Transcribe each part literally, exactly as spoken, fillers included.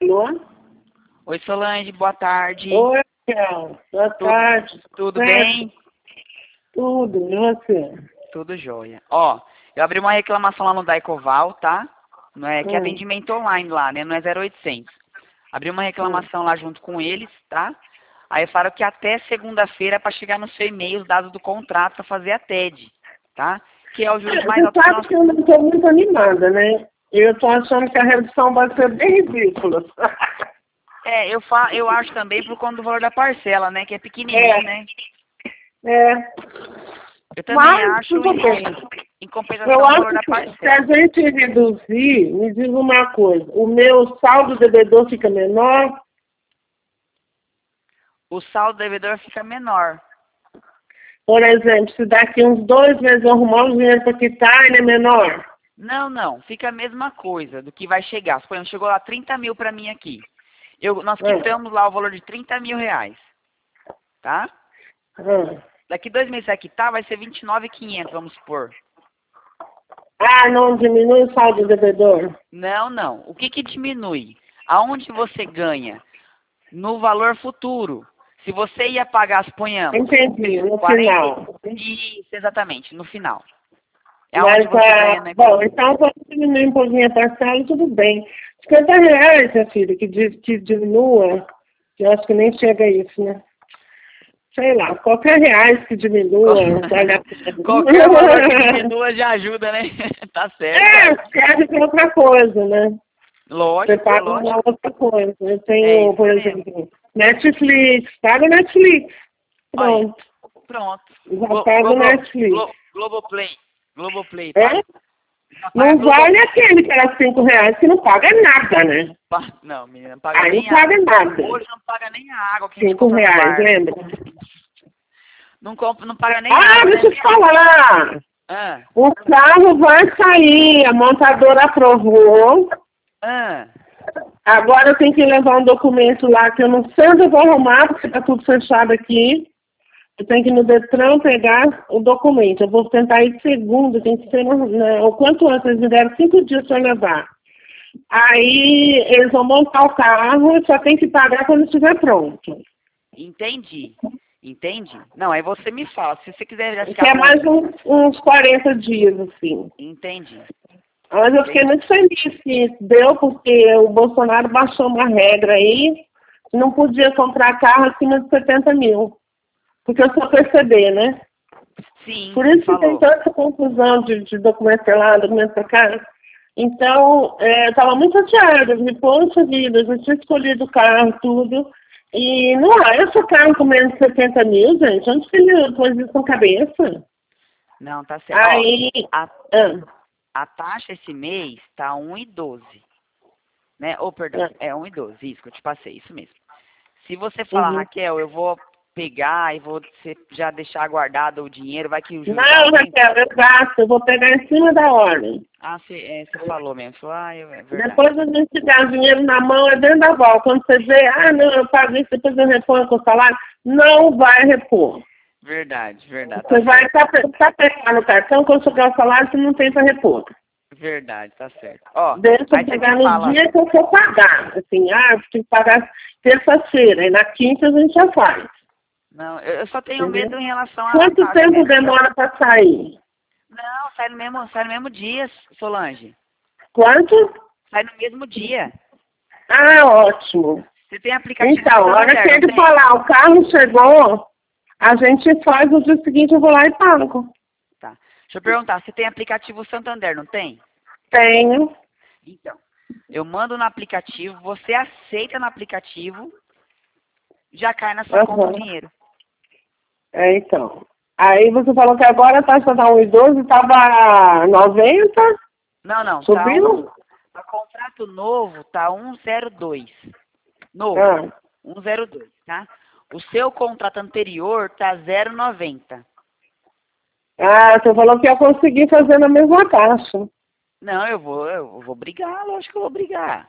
Alô? Oi, Solange, boa tarde. Oi, Raquel. Boa Tudo, tarde. tudo Certo? bem? Tudo, e você? Tudo jóia. Ó, eu abri uma reclamação lá no Daicoval, tá? Não é que é Hum, atendimento online lá, né? Não é zero oitocentos. Abri uma hum. reclamação lá junto com eles, tá? Aí falaram que até segunda-feira é para chegar no seu e-mail os dados do contrato para fazer a T E D, tá? Que é o juros É, mais você alto que sabe nós... que eu não estou muito animada, né? Eu estou achando que a redução vai ser bem ridícula. É, eu, fa... eu acho também por conta do valor da parcela, né? Que é É, pequenininho, né? é. Eu também Mas, acho, tudo em, bem. em Eu compensação, o acho valor da que se a parcela. gente reduzir, me diz uma coisa, o meu saldo devedor fica menor? O saldo devedor fica menor. Por exemplo, se daqui uns dois meses eu arrumar um dinheiro para quitar, ele é menor? Não, não, fica a mesma coisa do que vai chegar. Por exemplo, chegou lá trinta mil para mim aqui. Eu, nós Ah, quitamos lá o valor de trinta mil reais, tá? ah. Daqui dois meses vai quitar, vai ser vinte e nove mil e quinhentos, vamos supor. Ah, não diminui o saldo devedor? Não, não. O que que diminui? Aonde você ganha? No valor futuro. Se você ia pagar, suponhamos, Entendi, no quarenta... final. Isso, exatamente, no final. É Mas, aonde você ganha ah, na bom, economia. então vamos diminuir um pouquinho a parcela, tudo bem. cinquenta reais, minha filha, que diz que diminua, que eu acho que nem chega a isso, né? Sei lá, qualquer reais que diminua, vale a Qualquer valor que pena. diminua já ajuda, né? Tá certo, É, ué. serve para outra coisa, né? Você Lógico, paga uma lógico. outra coisa. Eu É tenho, isso por mesmo. exemplo, Netflix, paga Netflix. Olha, Pronto, pronto. já Glo paga Globo, Netflix. Glo Globoplay. Globoplay, É? paga? Já paga Não Globo... vale aquele que era cinco reais que não paga nada, né? Pa- Não, menina, não paga Aí não nem a... paga nada. Hoje não paga nem a água que a gente Cinco compra no reais, bar, né? lembra? Não, compra, não paga nem Ah, água, né? deixa eu te falar. Ah, O carro vai sair, a montadora aprovou. ah. Agora eu tenho que levar um documento lá que eu não sei onde eu vou arrumar, porque está tudo fechado aqui. Eu tenho que ir no Detran pegar o documento. Eu vou tentar ir segunda, tem que ser no, né, o quanto antes. Eles me deram cinco dias para levar. Aí eles vão montar o carro, só tem que pagar quando estiver pronto. Entendi. Entendi. Não, aí você me fala. Se você quiser já Que ficar é pronto. mais uns, uns quarenta dias, assim. Entendi. Mas eu fiquei Entendi. muito feliz que deu, porque o Bolsonaro baixou uma regra aí, não podia comprar carro acima de setenta mil. Porque eu sou P C B, né? Sim, Por você isso que tem falou. tanta confusão de, de documento pra lá, documento pra cá. Então, é, eu estava muito chateada, me poxa vida, eu já tinha escolhido o carro, tudo. E não acha carro com menos de setenta mil, gente. Onde que ele pôs isso na cabeça? Não, tá certo. Ó, Aí, a, ah, a taxa esse mês tá um e doze, né? Ou, perdão, ah, é um e doze, isso que eu te passei, isso mesmo. Se você falar, uhum. Raquel, eu vou pegar e vou você já deixar guardado o dinheiro, vai que o juros Não, aumenta. Raquel, eu gasto, eu vou pegar em cima da ordem. Ah, você, é, você falou mesmo. Falou, ah, eu- é verdade. Depois a gente dá dinheiro na mão, é dentro da volta. Quando você vê, ah, não, eu pago isso, depois eu reponho com o salário, não vai repor. Verdade, verdade, tá Você vai certo. estar tá, tá pegar no cartão, quando chegar o salário, você não tem para repor. Verdade, tá certo. Ó, Deixa eu aí você me pegar no fala, dia que eu for pagar. Assim, ah, eu tenho que pagar terça-feira, e na quinta a gente já faz. não, eu eu só tenho medo Entendeu? em relação à Quanto taxa tempo mesmo. demora para sair? Não, sai no mesmo, sai no mesmo dia, Solange. Quanto? Sai no mesmo dia. Ah, ótimo. Você tem aplicativo Então, a hora que Santander, não ele tem? falar, o carro chegou, a gente faz no dia seguinte, eu vou lá e pago. Tá. Deixa eu perguntar, você tem aplicativo Santander, não tem? Tenho. Então, eu mando no aplicativo, você aceita no aplicativo, já cai na sua conta o Aham. dinheiro. É, então. Aí você falou que agora a taxa tá um e doze, estava noventa, Não, não, tá um, subiu? a contrato novo tá um zero dois. Novo, Ah. um zero dois, tá? O seu contrato anterior tá zero noventa. Ah, você falou que ia conseguir fazer na mesma taxa. Não, eu vou, eu vou brigar, lógico que eu vou brigar.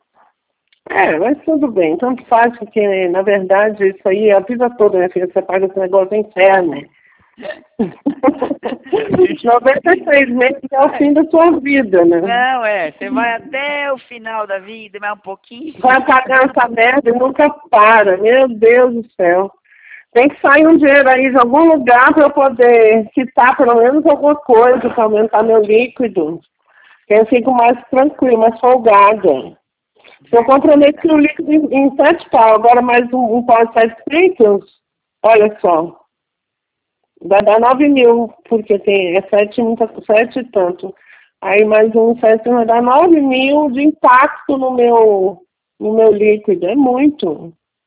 É, mas tudo bem. Tanto faz, porque, na verdade, isso aí, a vida toda, minha filha, você paga esse negócio é inferno. noventa e seis meses é o fim da sua vida, né? Não, é. Você vai até o final da vida, mais um pouquinho. Vai pagar essa merda e nunca para. Meu Deus do céu. Tem que sair um dinheiro aí de algum lugar para eu poder quitar pelo menos alguma coisa para aumentar meu líquido. Que eu fico mais tranquila, mais folgada. Eu comprometi o líquido em, em sete pau, agora mais um, um pau de setecentos. Olha só. Vai dar nove mil, porque tem, é sete, sete e tanto. Aí mais um sete vai dar nove mil de impacto no meu, no meu líquido. É muito.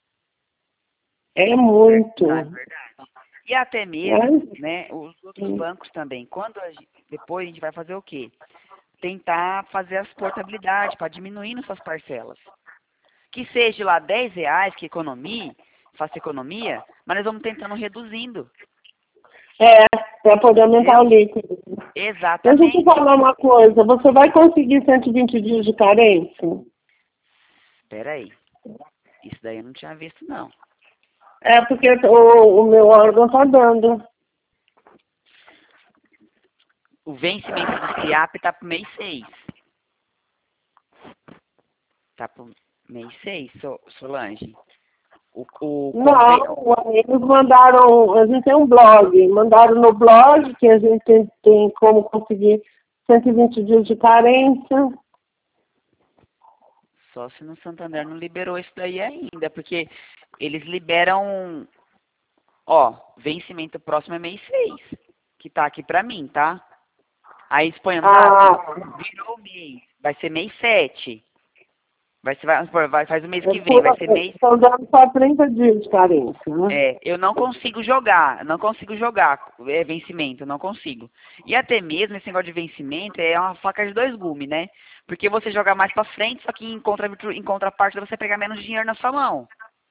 É muito. É verdade. E até mesmo, é. né, os outros Sim. bancos também. Quando a gente, depois a gente vai fazer o quê? Tentar fazer as portabilidades para diminuir suas parcelas. Que seja lá dez reais, que economie, faça economia, mas nós vamos tentando reduzindo. É, para poder aumentar o líquido. Exatamente. Deixa eu te falar uma coisa, você vai conseguir cento e vinte dias de carência? Espera aí. Isso daí eu não tinha visto, não. É porque o, o meu órgão está dando. O vencimento do C I A P está para o mês seis. Está para o mês seis, Solange. O, o Não, eles mandaram, a gente tem um blog, mandaram no blog que a gente tem, tem como conseguir cento e vinte dias de carência. Só se no Santander não liberou isso daí ainda, porque eles liberam, ó, vencimento próximo é mês seis, que tá aqui pra mim, tá? Aí expõe ah. virou mês, vai ser mês sete. Vai, ser, vai, vai, faz o mês que vem, vai ser mês... Estão dando só trinta dias de carência, né? É, eu não consigo jogar, não consigo jogar é, vencimento, não consigo. E até mesmo esse negócio de vencimento é uma faca de dois gumes, né? Porque você joga mais pra frente, só que em, contra, em contraparte você pegar menos dinheiro na sua mão.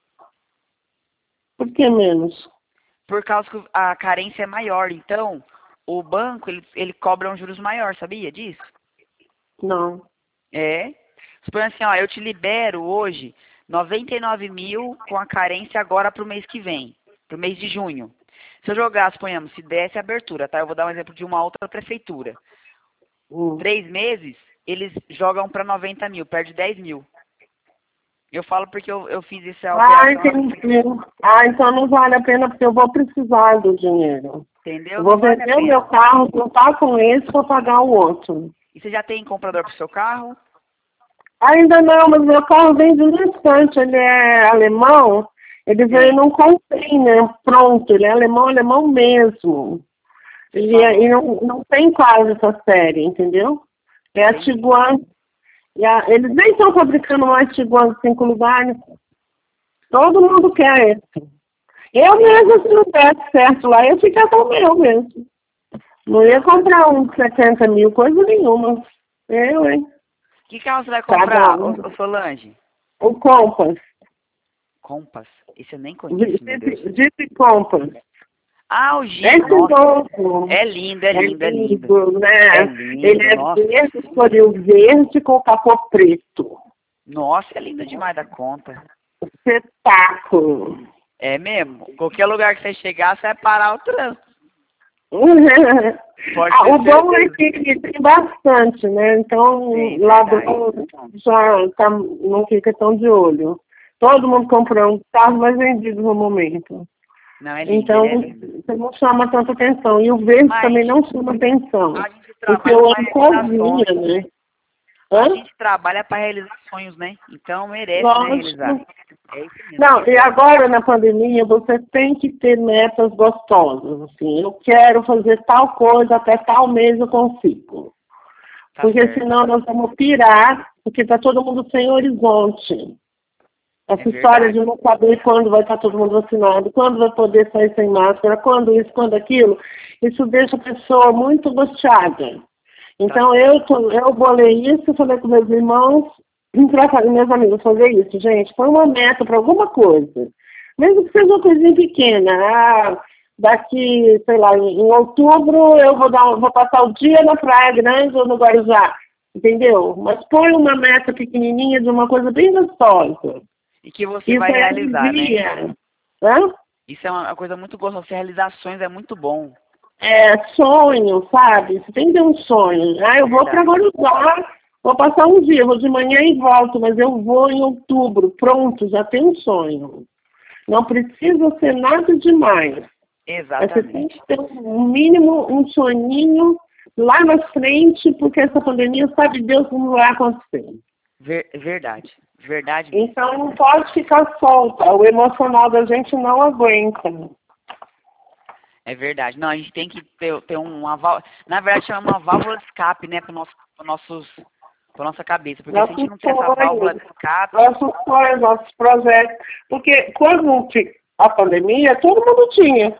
Por que menos? Por causa que a carência é maior, então o banco, ele, ele cobra um juros maior, sabia disso? Não. É. Suponha assim, ó, eu te libero hoje noventa e nove mil com a carência agora para o mês que vem, para o mês de junho. Se eu jogar, suponhamos, se desse abertura, tá? Eu vou dar um exemplo de uma outra prefeitura. Hum. Três meses, eles jogam para noventa mil, perde dez mil. Eu falo porque eu, eu fiz essa alteração. Ah, entendi. Ah, então não vale a pena porque eu vou precisar do dinheiro. Entendeu? Eu vou vale vender o meu carro, contar com esse para pagar o outro. E você já tem comprador para o seu carro? Ainda não, mas meu carro vem de um instante, ele é alemão, ele veio num container pronto, ele é alemão, alemão mesmo. Ele é, e não, não tem quase essa série, entendeu? É a Tiguan. E a, eles nem estão fabricando mais Tiguan de cinco lugares. Todo mundo quer esse. Eu mesmo, se não desse certo lá, eu ficar com o meu mesmo. Não ia comprar um de setenta mil, coisa nenhuma. Eu, hein? Que carro você vai comprar, o, o Solange? O Compass. Compass? Esse eu nem conheço, meu Deus. Jeep Compass. Ah, o Jeep, é nossa. É lindo, é lindo, é lindo. É lindo, né? É lindo, Ele é nossa. verde, escolheu verde com capô preto. Nossa, é lindo demais da conta. Espetáculo. É mesmo? Qualquer lugar que você chegar, você vai parar o trânsito. Ah, o bom é que tem bastante, né? Então, Sim, lá do já tá, não fica tão de olho. Todo mundo comprando carros mais vendidos no momento. Não, é lindo, então, é lindo. Você não chama tanta atenção. E o verde Mas, também não chama atenção. Porque eu amo cozinha, né? Hã? A gente trabalha para realizar sonhos, né? Então, merece, né, realizar. É isso mesmo. Não, e agora na pandemia você tem que ter metas gostosas, assim, eu quero fazer tal coisa, até tal mês eu consigo. Tá porque certo. Senão nós vamos pirar, porque está todo mundo sem horizonte. Essa é história de não saber quando vai estar todo mundo vacinado, quando vai poder sair sem máscara, quando isso, quando aquilo, isso deixa a pessoa muito angustiada. Então tá. eu, tô, eu bolei isso, falei com meus irmãos, para meus amigos fazer isso, gente, põe uma meta para alguma coisa. Mesmo que seja uma coisinha pequena. Ah, daqui, sei lá, em, em outubro eu vou, dar, vou passar o dia na Praia Grande ou no Guarujá. Entendeu? Mas põe uma meta pequenininha de uma coisa bem gostosa. E que você isso vai realizar, né? Hã? Isso é uma coisa muito gostosa. Realizações é muito bom. É sonho, sabe? Você tem que ter um sonho. Ah, eu vou para Guarujá, vou passar um dia, vou de manhã e volto, mas eu vou em outubro. Pronto, já tem um sonho. Não precisa ser nada demais. Exatamente. Você tem que ter um mínimo, um soninho lá na frente, porque essa pandemia, sabe Deus como vai acontecer. Ver, verdade. Verdade mesmo. Então não pode ficar solta. O emocional da gente não aguenta. É verdade. Não, a gente tem que ter, ter uma válvula. Na verdade, chama uma válvula de escape, né, para nosso, nossos, para nossa cabeça. Porque nossos se a gente não tem essa válvula de escape. Nossos sonhos, nossos projetos. Porque quando a pandemia, todo mundo tinha.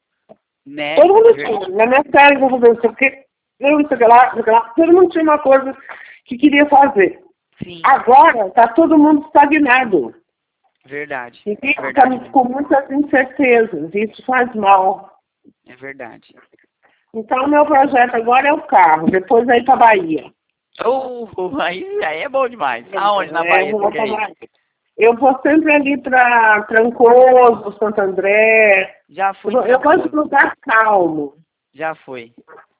Né? Todo mundo tinha. Na minha casa, eu vou dizer, porque eu, isso, lá, lá, todo mundo tinha uma coisa que queria fazer. Sim. Agora está todo mundo estagnado. Verdade. E é verdade estamos com muitas incertezas. Isso faz mal. É verdade. Então, meu projeto agora é o carro. Depois aí para Bahia. Oh, aí, aí é bom demais. Aonde na é, Bahia? Eu vou, Bahia. eu vou sempre ali para Trancoso, Santo André. Já fui. Eu, eu gosto de lugar calmo. Já foi.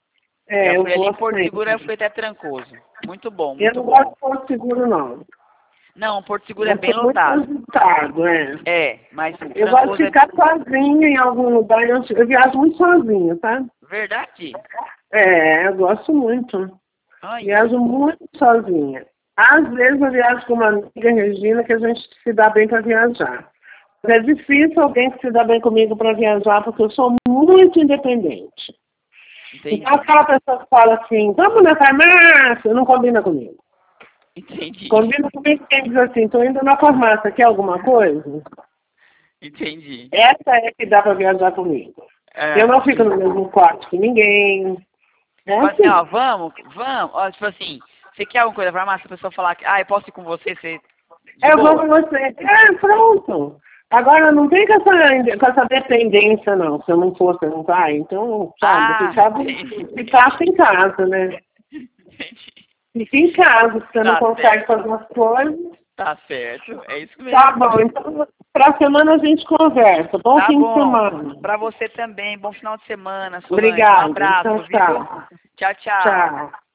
É, Já eu fui ali em gosto Porto sempre. Seguro, eu fui até Trancoso. Muito bom, muito Eu não bom. gosto de Porto Seguro, não. Não, Porto Seguro Eu é bem sou muito lotado. agitado, é. É, mas Eu gosto de é... ficar sozinha em algum lugar. Eu, eu viajo muito sozinha, tá? Verdade? É, eu gosto muito. Ai. Viajo muito sozinha. Às vezes eu viajo com uma amiga, Regina, que a gente se dá bem para viajar. Mas é difícil alguém que se dá bem comigo para viajar, porque eu sou muito independente. Entendi. Então aquela pessoa que fala assim, vamos na farmácia, não combina comigo. Entendi. Combina comigo quem diz assim, estou indo na farmácia, quer alguma coisa? Entendi. Essa é que dá para viajar comigo. É, eu não fico no mesmo quarto que ninguém. É assim, assim. ó, vamos, vamos. Ó, tipo assim, você quer alguma coisa pra farmácia, a pessoa falar que, ah, eu posso ir com você, você... Eu vou com você. É, pronto. Agora, não tem com essa, com essa dependência, não. Se eu não for, você não vai. Então, sabe, Ah, ficava, ficar em casa, né? Entendi. Fica em casa, você não Tá consegue certo. fazer as coisas. Tá certo, é isso mesmo. Tá bom, então, pra semana a gente conversa. Bom Tá fim bom. de semana. Pra você também, bom final de semana, Solange. Obrigada. Um abraço, Então, viu? tchau. Tchau, tchau. Tchau.